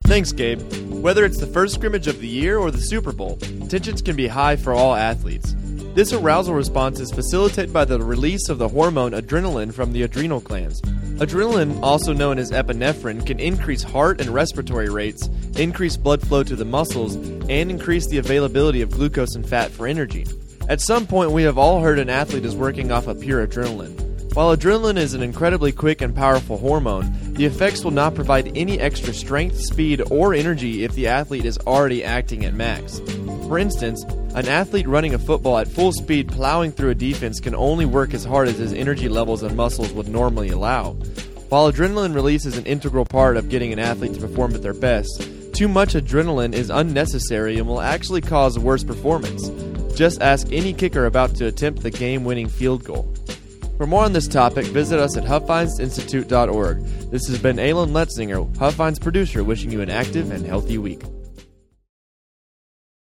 Thanks, Gabe. Whether it's the first scrimmage of the year or the Super Bowl, tensions can be high for all athletes. This arousal response is facilitated by the release of the hormone adrenaline from the adrenal glands. Adrenaline, also known as epinephrine, can increase heart and respiratory rates, increase blood flow to the muscles, and increase the availability of glucose and fat for energy. At some point, we have all heard an athlete is working off of pure adrenaline. While adrenaline is an incredibly quick and powerful hormone, the effects will not provide any extra strength, speed, or energy if the athlete is already acting at max. For instance, an athlete running a football at full speed plowing through a defense can only work as hard as his energy levels and muscles would normally allow. While adrenaline release is an integral part of getting an athlete to perform at their best, too much adrenaline is unnecessary and will actually cause worse performance. Just ask any kicker about to attempt the game-winning field goal. For more on this topic, visit us at huffvinesinstitute.org. This has been Alan Letzinger, Huff Vine's producer, wishing you an active and healthy week.